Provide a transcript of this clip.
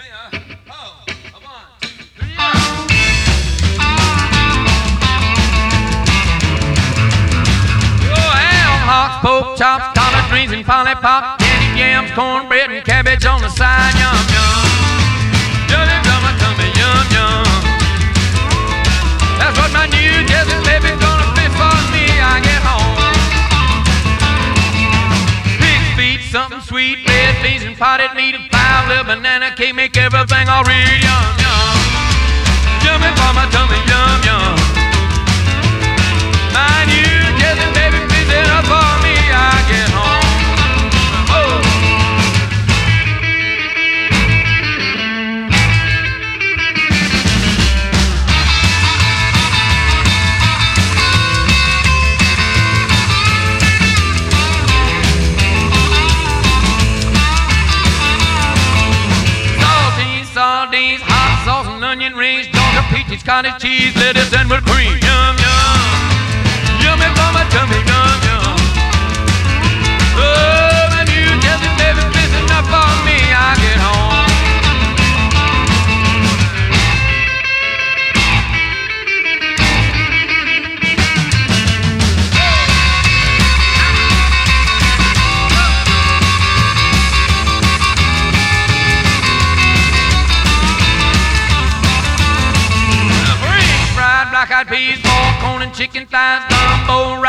Hawks, pork chops, collard greens, and polypop, candy yams, cornbread, and cabbage on the side. Yum, yum. Yummy, yummy, tummy, yum, yum. That's what my New Jersey baby's gonna be for me. I get home. Pig feet, something sweet, red beans and potted meat, a pie, little banana cake, make everything all real. Yum, yum. Yummy for my tummy, yum, yum. My New Jersey baby, please it up for me. I get home. Oh. Sardines, hot sauce and onion rings, Georgia peaches, cottage cheese, lettuce and whipped cream. Yum, yum. Yummy for my tummy, yum, yum. Oh, my New Jersey baby, please enough for me. I get home. Black-eyed peas, pork, corn, and chicken thighs, gumbo,